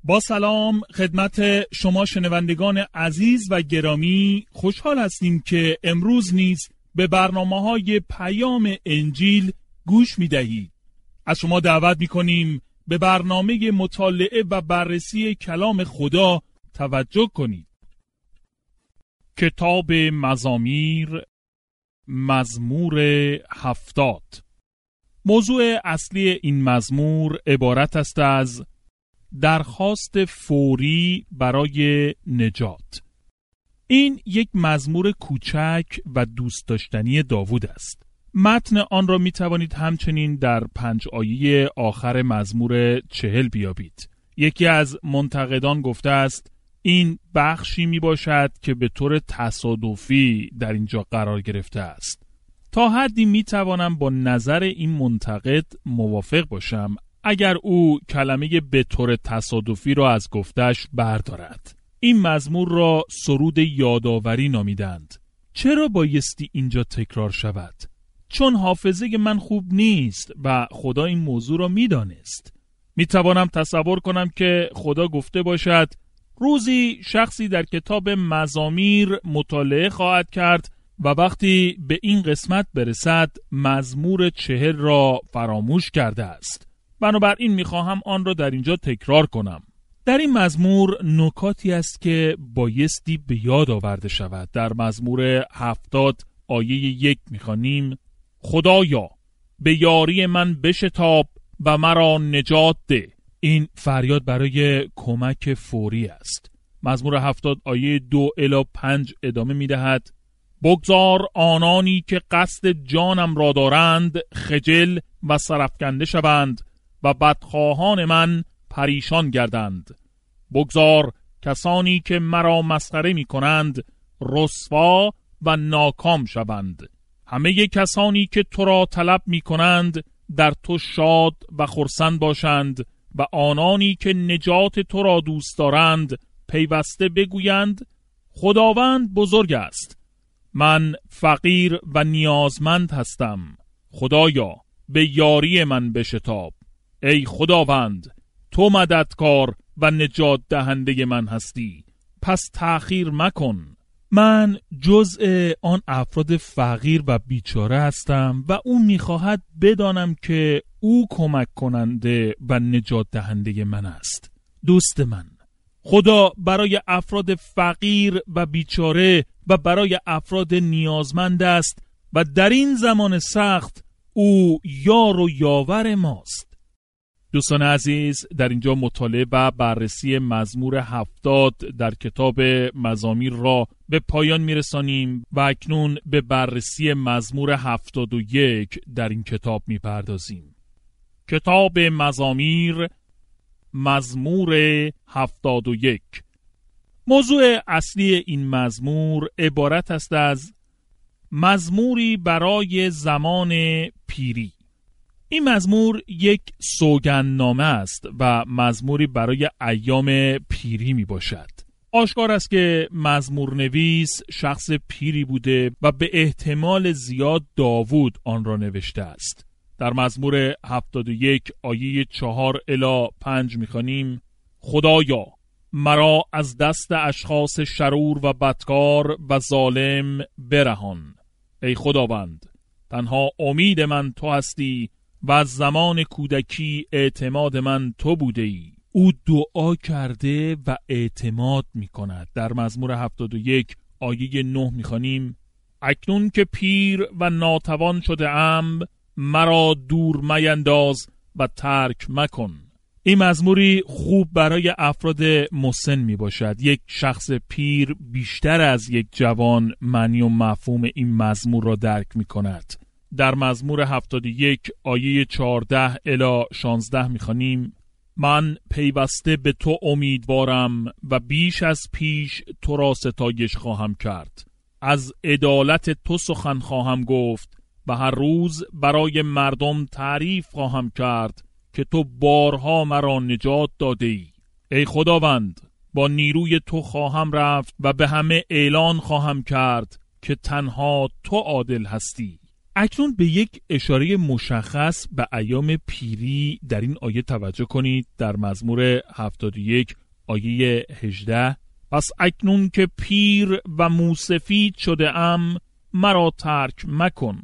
با سلام خدمت شما شنوندگان عزیز و گرامی، خوشحال هستیم که امروز نیز به برنامه‌های پیام انجیل گوش می‌دهید. از شما دعوت می‌کنیم به برنامه مطالعه و بررسی کلام خدا توجه کنید. کتاب مزامیر، مزمور 70. موضوع اصلی این مزمور عبارت است از درخواست فوری برای نجات. این یک مزمور کوچک و دوست داشتنی داوود است. متن آن را می توانید همچنین در 5 آیه آخر مزمور 40 بیابید. یکی از منتقدان گفته است این بخشی می باشد که به طور تصادفی در اینجا قرار گرفته است. تا حدی می توانم با نظر این منتقد موافق باشم اگر او کلمه به طور تصادفی را از گفتش بردارد. این مزمور را سرود یادآوری نامیدند. چرا بایستی اینجا تکرار شود؟ چون حافظه من خوب نیست و خدا این موضوع را میدانست. میتوانم تصور کنم که خدا گفته باشد روزی شخصی در کتاب مزامیر مطالعه خواهد کرد و وقتی به این قسمت برسد مزمور 40 را فراموش کرده است. بنابراین میخواهم آن را در اینجا تکرار کنم. در این مزمور نکاتی است که بایستی به یاد آورده شود. در مزمور 70 آیه 1 میخوانیم خدایا به یاری من بشتاب و مرا نجات ده. این فریاد برای کمک فوری است. مزمور 70 آیه 2 الی 5 ادامه میدهد بگذار آنانی که قصد جانم را دارند خجل و سرافکنده شوند و بدخواهان من پریشان گردند. بگذار کسانی که مرا مسخره می کنند رسوا و ناکام شوند. همه کسانی که تو را طلب می کنند در تو شاد و خرسند باشند و آنانی که نجات تو را دوست دارند پیوسته بگویند خداوند بزرگ است. من فقیر و نیازمند هستم. خدایا به یاری من بشتاب. ای خداوند تو مددکار و نجات دهنده من هستی، پس تأخیر مکن. من جزء آن افراد فقیر و بیچاره هستم و او میخواهد بدانم که او کمک کننده و نجات دهنده من است. دوست من، خدا برای افراد فقیر و بیچاره و برای افراد نیازمند است و در این زمان سخت او یار و یاور ماست. دوستان عزیز، در اینجا مطالعه و بررسی مزمور 70 در کتاب مزامیر را به پایان میرسانیم و اکنون به بررسی مزمور 71 در این کتاب میپردازیم. کتاب مزامیر، مزمور 71. موضوع اصلی این مزمور عبارت است از مزموری برای زمان پیری. این مزمور یک سوگندنامه است و مزموری برای ایام پیری می باشد. آشکار است که مزمور نویس شخص پیری بوده و به احتمال زیاد داوود آن را نوشته است. در مزمور 71 آیه 4 الی 5 می‌خوانیم خدایا مرا از دست اشخاص شرور و بدکار و ظالم برهان. ای خداوند تنها امید من تو هستی و از زمان کودکی اعتماد من تو بوده ای. او دعا کرده و اعتماد می کند. در مزمور 71 آیه 9 می خوانیم اکنون که پیر و ناتوان شده ام مرا دور مینداز و ترک مکن. این مزموری خوب برای افراد مسن می باشد. یک شخص پیر بیشتر از یک جوان معنی و مفهوم این مزمور را درک می کند. در مزمور 71 آیه 14 الی 16 می خوانیم من پیوسته به تو امیدوارم و بیش از پیش تو را ستایش خواهم کرد. از عدالت تو سخن خواهم گفت و هر روز برای مردم تعریف خواهم کرد که تو بارها مرا نجات داده ای. ای خداوند با نیروی تو خواهم رفت و به همه اعلان خواهم کرد که تنها تو عادل هستی. اکنون به یک اشاره مشخص به ایام پیری در این آیه توجه کنید. در مزمور 71 آیه 18: پس اکنون که پیر و موسفید شده ام، مرا ترک مکن.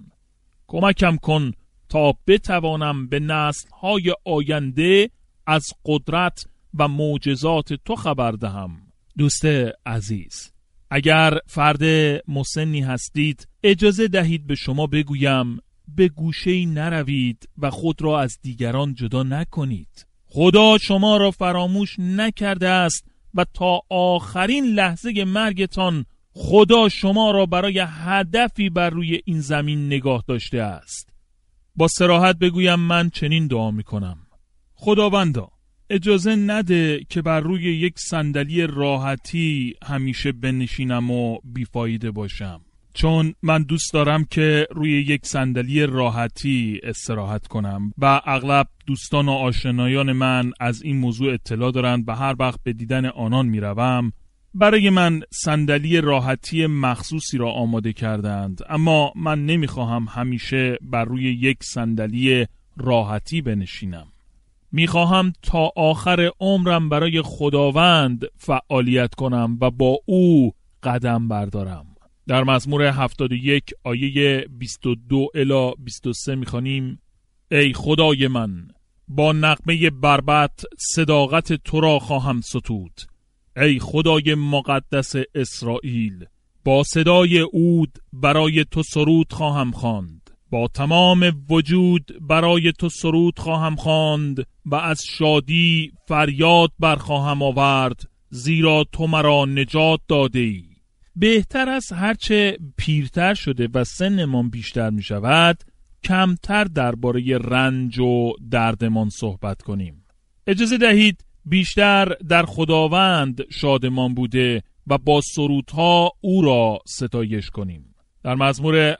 کمکم کن تا بتوانم به نسل‌های آینده از قدرت و معجزات تو خبر دهم. دوست عزیز، اگر فرد مسنی هستید، اجازه دهید به شما بگویم به گوشه‌ای نروید و خود را از دیگران جدا نکنید. خدا شما را فراموش نکرده است و تا آخرین لحظه مرگتان خدا شما را برای هدفی بر روی این زمین نگاه داشته است. با صراحت بگویم من چنین دعا میکنم: خداوندا اجازه نده که بر روی یک صندلی راحتی همیشه بنشینم و بیفایده باشم، چون من دوست دارم که روی یک صندلی راحتی استراحت کنم و اغلب دوستان و آشنایان من از این موضوع اطلاع دارند و هر وقت به دیدن آنان میروم برای من صندلی راحتی مخصوصی را آماده کردند، اما من نمیخواهم همیشه بر روی یک صندلی راحتی بنشینم. میخواهم تا آخر عمرم برای خداوند فعالیت کنم و با او قدم بردارم. در مزمور 71 آیه 22 الی 23 میخوانیم: ای خدای من، با نغمه بربط صداقت تو را خواهم ستود. ای خدای مقدس اسرائیل، با صدای عود برای تو سرود خواهم خواند. با تمام وجود برای تو سرود خواهم خواند و از شادی فریاد برخواهم آورد، زیرا تو مرا نجات داده ای. بهتر است هرچه پیرتر شده و سنمان بیشتر می شود کمتر درباره رنج و دردمان صحبت کنیم. اجازه دهید بیشتر در خداوند شادمان بوده و با سرودها او را ستایش کنیم. در مزمور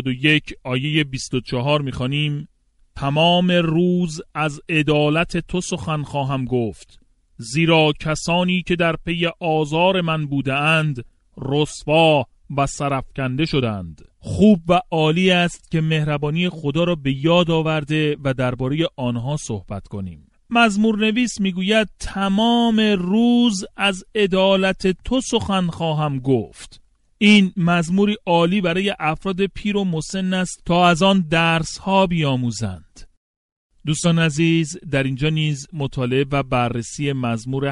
71 آیه 24 می‌خوانیم: تمام روز از عدالت تو سخن خواهم گفت، زیرا کسانی که در پی آزار من بودند رسوا و سرافکنده شدند. خوب و عالی است که مهربانی خدا را به یاد آورده و درباره آنها صحبت کنیم. مزمور نویس میگوید تمام روز از عدالت تو سخن خواهم گفت. این مزموری عالی برای افراد پیر و مسن است تا از آن درس ها بیاموزند. دوستان عزیز، در اینجا نیز مطالعه و بررسی مزمور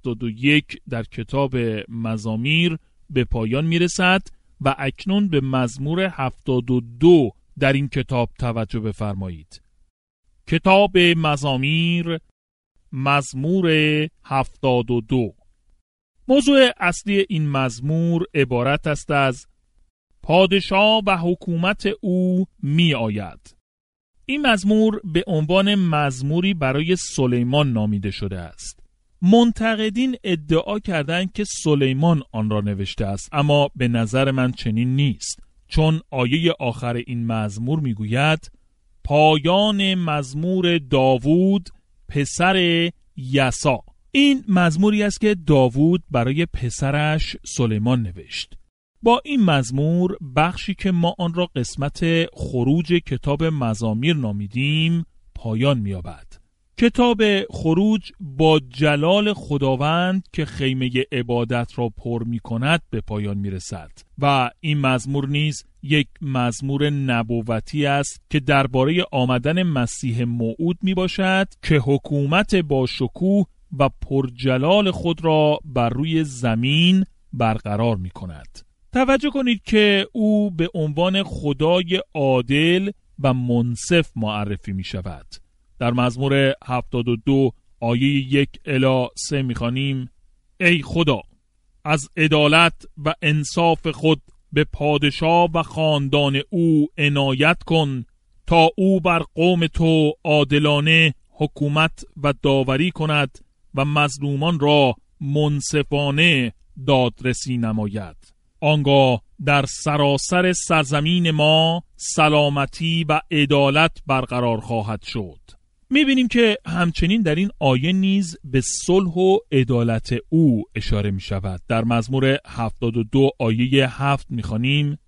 71 در کتاب مزامیر به پایان میرسد و اکنون به مزمور 72 در این کتاب توجه بفرمایید. کتاب مزامیر، مزمور 72. موضوع اصلی این مزمور عبارت است از پادشاه و حکومت او می آید. این مزمور به عنوان مزموری برای سلیمان نامیده شده است. منتقدین ادعا کردند که سلیمان آن را نوشته است، اما به نظر من چنین نیست، چون آیه آخر این مزمور می گوید پایان مزمور داوود پسر یسا. این مزموری است که داوود برای پسرش سلیمان نوشت. با این مزمور بخشی که ما آن را قسمت خروج کتاب مزامیر نامیدیم پایان می‌یابد. کتاب خروج با جلال خداوند که خیمه عبادت را پر می‌کند به پایان می‌رسد و این مزمور نیز یک مزمور نبوتی است که درباره آمدن مسیح موعود میباشد که حکومت با شکوه و پرجلال خود را بر روی زمین برقرار می کند. توجه کنید که او به عنوان خدای عادل و منصف معرفی می شود. در مزمور 72 آیه 1 الی 3 می خوانیم: ای خدا، از عدالت و انصاف خود به پادشاه و خاندان او عنایت کن تا او بر قوم تو عادلانه حکومت و داوری کند و مظلومان را منصفانه دادرسی نماید. آنگاه در سراسر سرزمین ما سلامتی و عدالت برقرار خواهد شد. می‌بینیم که همچنین در این آیه نیز به صلح و عدالت او اشاره می شود. در مزمور 72 آیه 7 می‌خوانیم: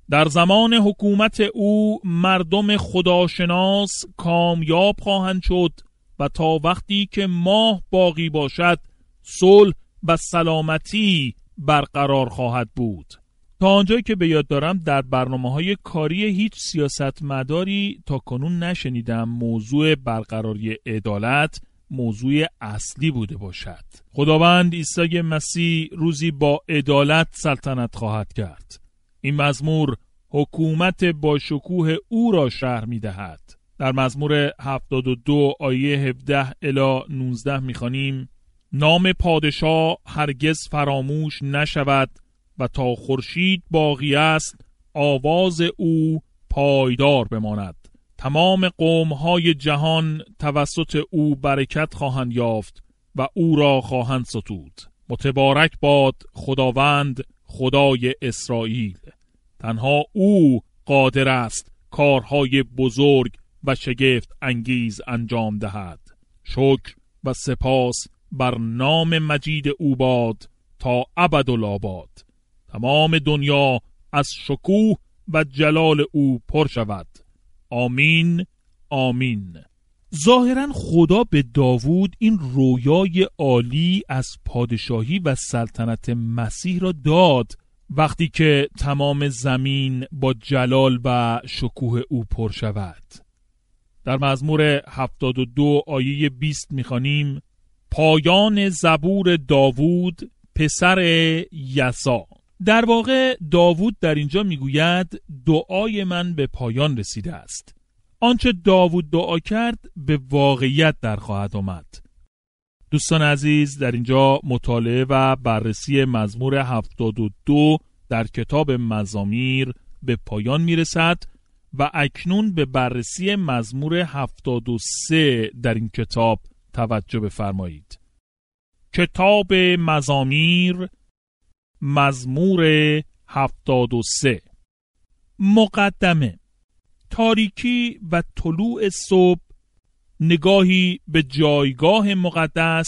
در زمان حکومت او مردم خداشناس کامیاب خواهند شد و تا وقتی که ماه باقی باشد صلح و سلامتی برقرار خواهد بود. تا آنجایی که به یاد دارم در برنامه‌های کاری هیچ سیاستمداری تا کنون نشنیدم موضوع برقراری عدالت موضوع اصلی بوده باشد. خداوند عیسی مسیح روزی با عدالت سلطنت خواهد کرد. این مزمور حکومت با شکوه او را شرح می دهد. در مزمور 72 آیه 17 الی 19 می خوانیم: نام پادشاه هرگز فراموش نشود و تا خورشید باقی است آواز او پایدار بماند. تمام قوم‌های جهان توسط او برکت خواهند یافت و او را خواهند ستود. متبارک باد خداوند خدای اسرائیل. تنها او قادر است کارهای بزرگ و شگفت انگیز انجام دهد. شکر و سپاس بر نام مجید او باد تا ابدالآباد. تمام دنیا از شکوه و جلال او پر شود. آمین آمین. ظاهراً خدا به داوود این رویای عالی از پادشاهی و سلطنت مسیح را داد وقتی که تمام زمین با جلال و شکوه او پر شود. در مزمور 72 آیه 20 می‌خوانیم: پایان زبور داوود پسر یسا. در واقع داوود در اینجا میگوید دعای من به پایان رسیده است. آنچه داوود دعا کرد به واقعیت در خواهد آمد. دوستان عزیز، در اینجا مطالعه و بررسی مزمور 72 در کتاب مزامیر به پایان میرسد و اکنون به بررسی مزمور 73 در این کتاب توجه بفرمایید. کتاب مزامیر، مزمور 73. مقدمه: تاریکی و طلوع صبح، نگاهی به جایگاه مقدس.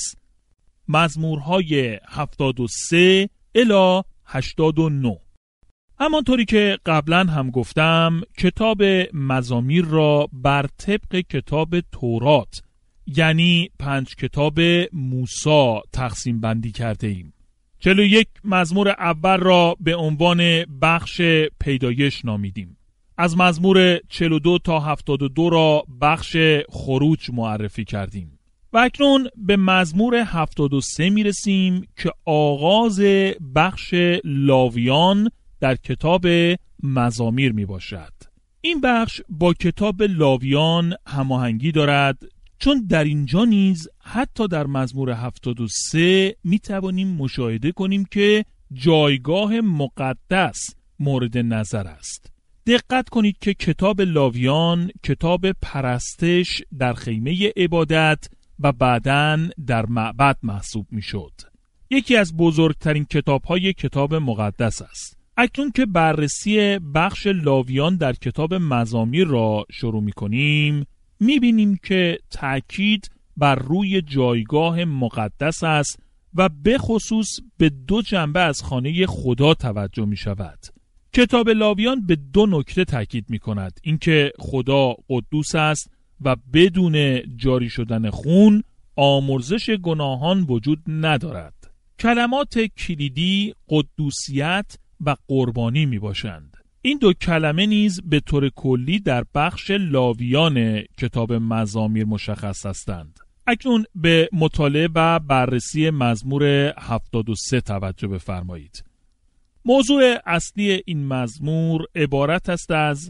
مزمورهای 73 الی 89. همانطوری که قبلا هم گفتم کتاب مزامیر را بر طبق کتاب تورات یعنی 5 کتاب موسی تقسیم بندی کرده ایم. 41 مزمور اول را به عنوان بخش پیدایش نامیدیم. از مزمور 42 تا 72 را بخش خروج معرفی کردیم. و اکنون به مزمور 73 میرسیم که آغاز بخش لاویان در کتاب مزامیر می باشد. این بخش با کتاب لاویان هماهنگی دارد، چون در اینجا نیز حتی در مزمور 73 می توانیم مشاهده کنیم که جایگاه مقدس مورد نظر است. دقت کنید که کتاب لاویان کتاب پرستش در خیمه عبادت و بعداً در معبد محسوب می شد. یکی از بزرگترین کتاب‌های کتاب مقدس است. اکنون که بررسی بخش لاویان در کتاب مزامیر را شروع می کنیم، می بینیم که تأکید بر روی جایگاه مقدس است و به خصوص به 2 جنبه از خانه خدا توجه می شود. کتاب لاویان به 2 نکته تأکید می کند: اینکه خدا قدوس است و بدون جاری شدن خون آمرزش گناهان وجود ندارد. کلمات کلیدی قدوسیت و قربانی می باشند. این 2 کلمه نیز به طور کلی در بخش لاویان کتاب مزامیر مشخص هستند. اکنون به مطالعه و بررسی مزمور 73 توجه بفرمایید. موضوع اصلی این مزمور عبارت است از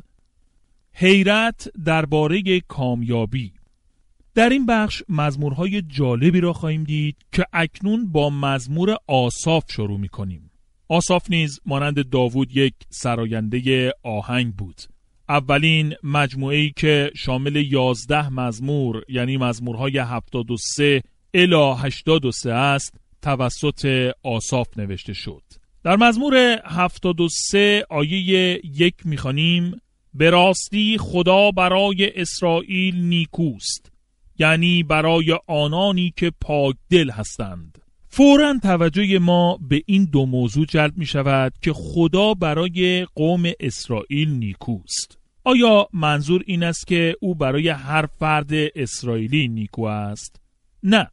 حیرت درباره کامیابی. در این بخش مزمورهای جالبی را خواهیم دید که اکنون با مزمور آساف شروع می کنیم. آساف نیز مانند داوود یک سراینده آهنگ بود. اولین مجموعه‌ای که شامل 11 مزمور یعنی مزمورهای 73 الی 83 است توسط آساف نوشته شد. در مزمور 73 آیه 1 می‌خوانیم: به راستی خدا برای اسرائیل نیکوست، یعنی برای آنانی که پاک دل هستند. فوراً توجه ما به این دو موضوع جلب می شود که خدا برای قوم اسرائیل نیکوست. آیا منظور این است که او برای هر فرد اسرائیلی نیکو است؟ نه،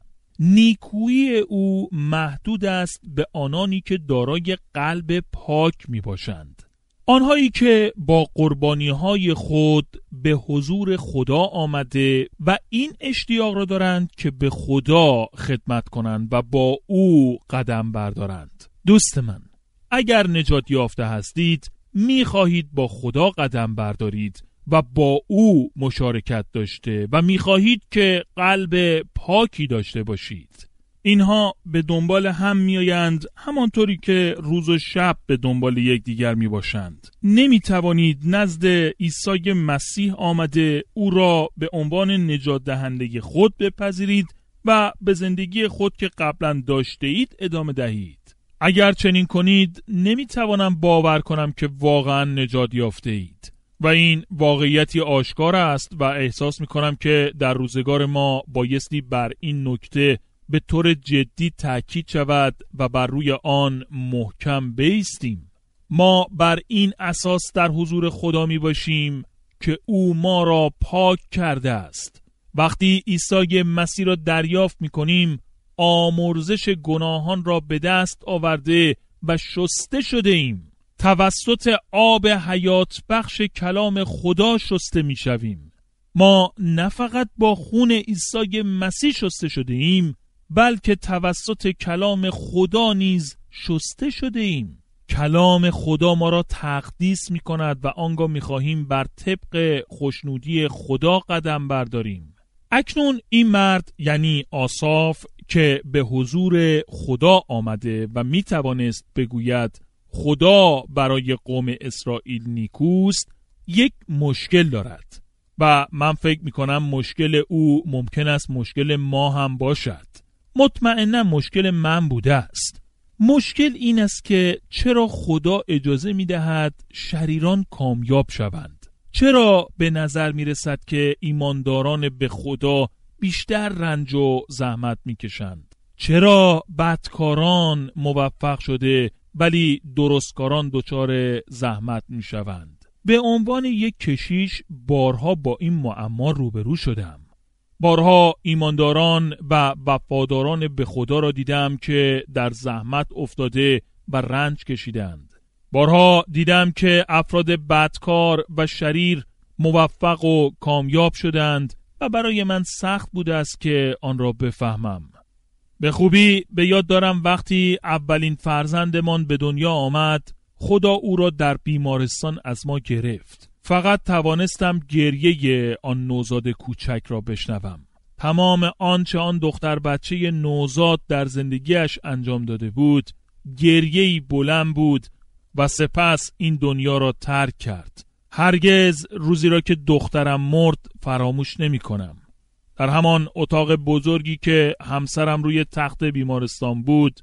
نیکویی او محدود است به آنانی که دارای قلب پاک می باشند. آنهایی که با قربانی‌های خود به حضور خدا آمده و این اشتیاق را دارند که به خدا خدمت کنند و با او قدم بردارند. دوست من، اگر نجات یافته هستید، می‌خواهید با خدا قدم بردارید و با او مشارکت داشته و می‌خواهید که قلب پاکی داشته باشید. اینها به دنبال هم میآیند، همانطوری که روز و شب به دنبال یکدیگر میباشند. نمیتوانید نزد عیسی مسیح آمده او را به عنوان نجات دهنده خود بپذیرید و به زندگی خود که قبلا داشته اید ادامه دهید. اگر چنین کنید نمیتوانم باور کنم که واقعا نجات یافته اید و این واقعیتی آشکار است و احساس میکنم که در روزگار ما بایستی بر این نکته به طور جدی تاکید شود و بر روی آن محکم بایستیم. ما بر این اساس در حضور خدا می باشیم که او ما را پاک کرده است. وقتی عیسی مسیح را دریافت می کنیم، آمرزش گناهان را به دست آورده و شسته شده ایم. توسط آب حیات بخش کلام خدا شسته می شویم. ما نه فقط با خون عیسی مسیح شسته شده ایم، بلکه توسط کلام خدا نیز شسته شده ایم. کلام خدا ما را تقدیس می کند و آنگاه می خواهیم بر طبق خوشنودی خدا قدم برداریم. اکنون این مرد یعنی آساف که به حضور خدا آمده و می توانست بگوید خدا برای قوم اسرائیل نیکوست، یک مشکل دارد و من فکر می کنم مشکل او ممکن است مشکل ما هم باشد. مطمئنا مشکل من بوده است. مشکل این است که چرا خدا اجازه می دهد شریران کامیاب شوند؟ چرا به نظر می رسد که ایمانداران به خدا بیشتر رنج و زحمت می کشند؟ چرا بدکاران موفق شده ولی درستکاران دچار زحمت می شوند؟ به عنوان یک کشیش بارها با این معما روبرو شدم. بارها ایمانداران و وفاداران به خدا را دیدم که در زحمت افتاده و رنج کشیدند. بارها دیدم که افراد بدکار و شریر موفق و کامیاب شدند و برای من سخت بوده است که آن را بفهمم. به خوبی به یاد دارم وقتی اولین فرزندمان به دنیا آمد، خدا او را در بیمارستان از ما گرفت. فقط توانستم گریه آن نوزاد کوچک را بشنوم. تمام آنچه آن دختر بچه نوزاد در زندگیش انجام داده بود، گریه‌ای بلند بود و سپس این دنیا را ترک کرد. هرگز روزی را که دخترم مرد فراموش نمی کنم. در همان اتاق بزرگی که همسرم روی تخت بیمارستان بود،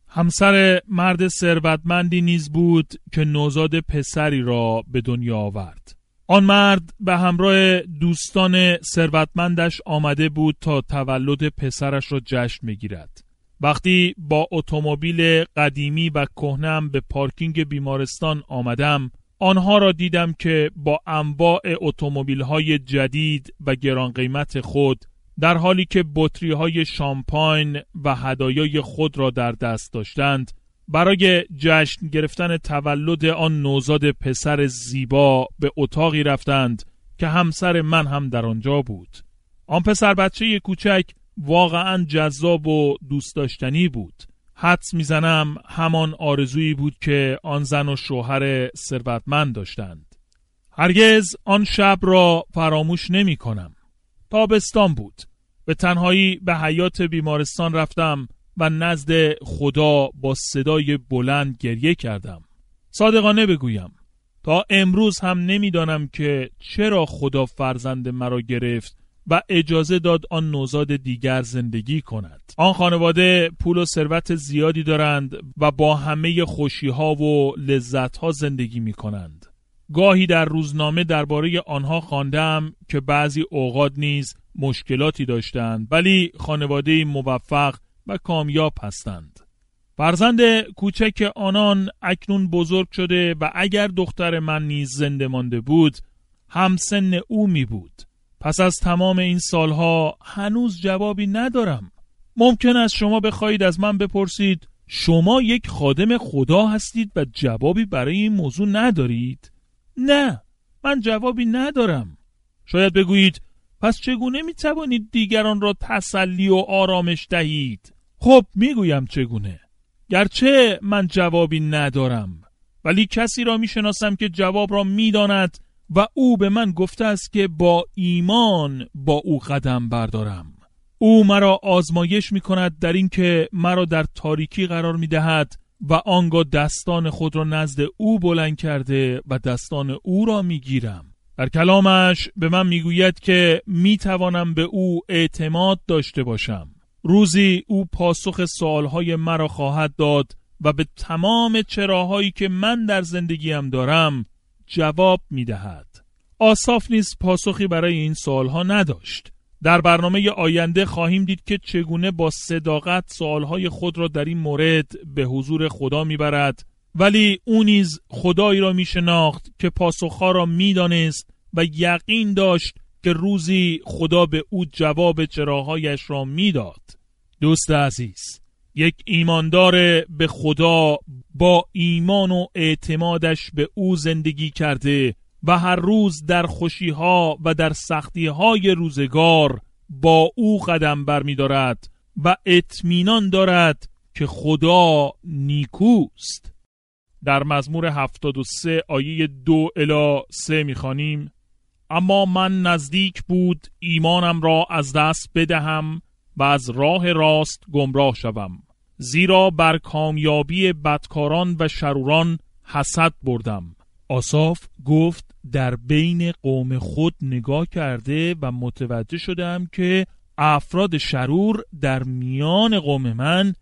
همسر مرد ثروتمندی نیز بود که نوزاد پسری را به دنیا آورد. آن مرد به همراه دوستان ثروتمندش آمده بود تا تولد پسرش را جشن بگیرد. وقتی با اتومبیل قدیمی و کهنه‌ام به پارکینگ بیمارستان آمدم، آنها را دیدم که با انواع اتومبیل‌های جدید و گران قیمت خود در حالی که بطری‌های شامپاین و هدایای خود را در دست داشتند، برای جشن گرفتن تولد آن نوزاد پسر زیبا به اتاقی رفتند که همسر من هم در آنجا بود. آن پسر بچه کوچک واقعاً جذاب و دوست داشتنی بود. حدس میزنم همان آرزویی بود که آن زن و شوهر ثروتمند داشتند. هرگز آن شب را فراموش نمی کنم. تابستان بود. به تنهایی به حیاط بیمارستان رفتم و نزد خدا با صدای بلند گریه کردم. صادقانه بگویم تا امروز هم نمیدانم که چرا خدا فرزند مرا گرفت و اجازه داد آن نوزاد دیگر زندگی کند. آن خانواده پول و ثروت زیادی دارند و با همه خوشی‌ها و لذت‌ها زندگی می‌کنند. گاهی در روزنامه درباره آنها خواندم که بعضی اوقات نیز مشکلاتی داشتند ولی خانواده موفق و کامیاب هستند. فرزند کوچک آنان اکنون بزرگ شده و اگر دختر من نیز زنده مانده بود همسن او می بود. پس از تمام این سالها هنوز جوابی ندارم. ممکن است شما بخواهید از من بپرسید شما یک خادم خدا هستید و جوابی برای این موضوع ندارید؟ نه، من جوابی ندارم. شاید بگویید پس چگونه می توانید دیگران را تسلی و آرامش دهید؟ خب میگویم چگونه. گرچه من جوابی ندارم، ولی کسی را می شناسم که جواب را می داند و او به من گفته است که با ایمان با او قدم بردارم. او مرا آزمایش می کند در این که مرا در تاریکی قرار می دهد و آنگاه دستان خود را نزد او بلند کرده و دستان او را می گیرم. در کلامش به من می گوید که می توانم به او اعتماد داشته باشم. روزی او پاسخ سوالهای مرا خواهد داد و به تمام چراهایی که من در زندگیم دارم جواب می دهد. آساف نیز پاسخی برای این سوالها نداشت. در برنامه آینده خواهیم دید که چگونه با صداقت سوالهای خود را در این مورد به حضور خدا می برد، ولی او نیز خدایی را می شناخت که پاسخها را می دانست و یقین داشت که روزی خدا به او جواب چراهایش را می داد. دوست عزیز، یک ایماندار به خدا با ایمان و اعتمادش به او زندگی کرده و هر روز در خوشیها و در سختیهای روزگار با او قدم برمی دارد و اطمینان دارد که خدا نیکوست. در مزمور 73 آیه 2 الی 3 می خوانیم: اما من نزدیک بود ایمانم را از دست بدهم و از راه راست گمراه شوم، زیرا بر کامیابی بدکاران و شروران حسد بردم. آساف گفت در بین قوم خود نگاه کرده و متوجه شدم که افراد شرور در میان قوم من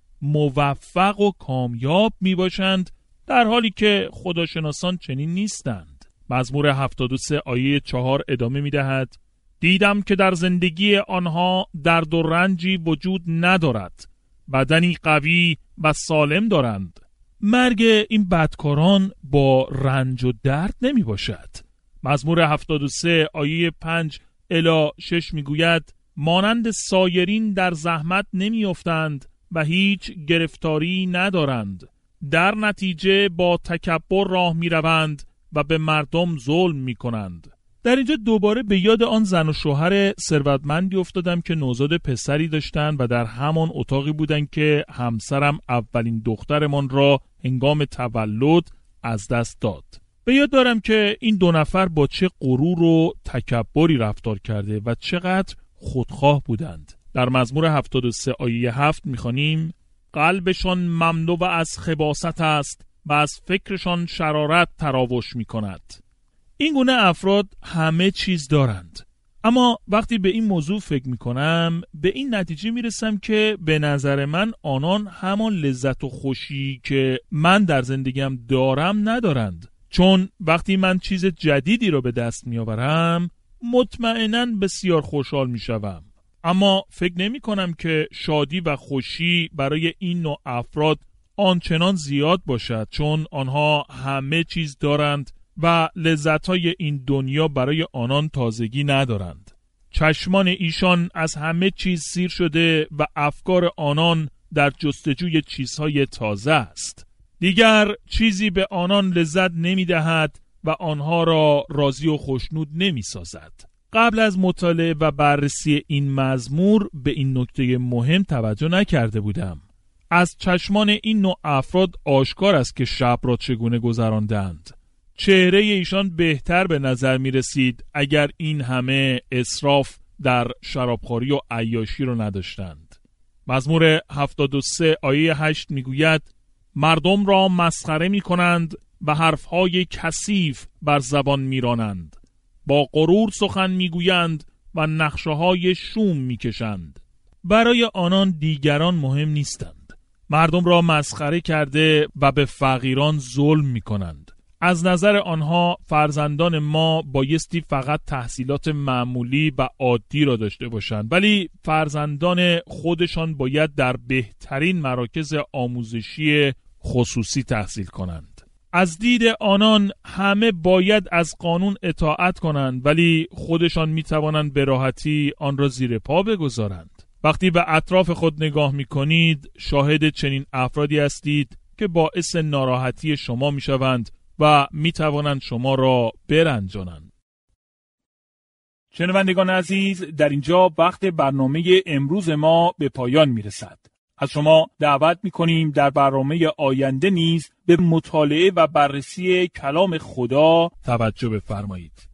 موفق و کامیاب می باشند، در حالی که خداشناسان چنین نیستند. مزمور 73 آیه 4 ادامه می دهد: دیدم که در زندگی آنها درد و رنجی وجود ندارد، بدنی قوی و سالم دارند. مرگ این بدکاران با رنج و درد نمی باشد. مزمور 73 آیه 5 الی 6 می گوید: مانند سایرین در زحمت نمی افتند و هیچ گرفتاری ندارند، در نتیجه با تکبر راه می روند و به مردم ظلم می کنند. در اینجا دوباره به یاد آن زن و شوهر ثروتمندی افتادم که نوزاد پسری داشتند و در همان اتاقی بودند که همسرم اولین دخترمان را هنگام تولد از دست داد. به یاد دارم که این دو نفر با چه غرور و تکبری رفتار کرده و چقدر خودخواه بودند. در مزمور 73 آیه 7 می‌خوانیم: قلبشان مملو از خباثت است و از فکرشان شرارت تراوش می‌کند. این گونه افراد همه چیز دارند، اما وقتی به این موضوع فکر میکنم به این نتیجه میرسم که به نظر من آنان همان لذت و خوشی که من در زندگیم دارم ندارند، چون وقتی من چیز جدیدی را به دست میآورم مطمئناً بسیار خوشحال میشوم، اما فکر نمی کنم که شادی و خوشی برای این نوع افراد آنچنان زیاد باشد، چون آنها همه چیز دارند و لذت‌های این دنیا برای آنان تازگی ندارند. چشمان ایشان از همه چیز سیر شده و افکار آنان در جستجوی چیزهای تازه است. دیگر چیزی به آنان لذت نمی‌دهد و آنها را راضی و خوشنود نمی‌سازد. قبل از مطالعه و بررسی این مزمور به این نکته مهم توجه نکرده بودم. از چشمان این نوع افراد آشکار است که شب را چگونه گذراندند. چهره ایشان بهتر به نظر می رسید اگر این همه اسراف در شرابخوری و عیاشی رو نداشتند. مزمور 73 آیه 8 می گوید: مردم را مسخره می کنند و حرفهای کثیف بر زبان می رانند. با غرور سخن می گویند و نقشه های شوم می کشند. برای آنان دیگران مهم نیستند. مردم را مسخره کرده و به فقیران ظلم می کنند. از نظر آنها فرزندان ما بایستی فقط تحصیلات معمولی و عادی را داشته باشند، ولی فرزندان خودشان باید در بهترین مراکز آموزشی خصوصی تحصیل کنند. از دید آنان همه باید از قانون اطاعت کنند، ولی خودشان می توانند به راحتی آن را زیر پا بگذارند. وقتی به اطراف خود نگاه می کنید، شاهد چنین افرادی هستید که باعث ناراحتی شما می شوند و می توانند شما را برنجانند. شنوندگان عزیز، در اینجا وقت برنامه امروز ما به پایان می رسد. از شما دعوت می کنیم در برنامه آینده نیز به مطالعه و بررسی کلام خدا توجه بفرمایید.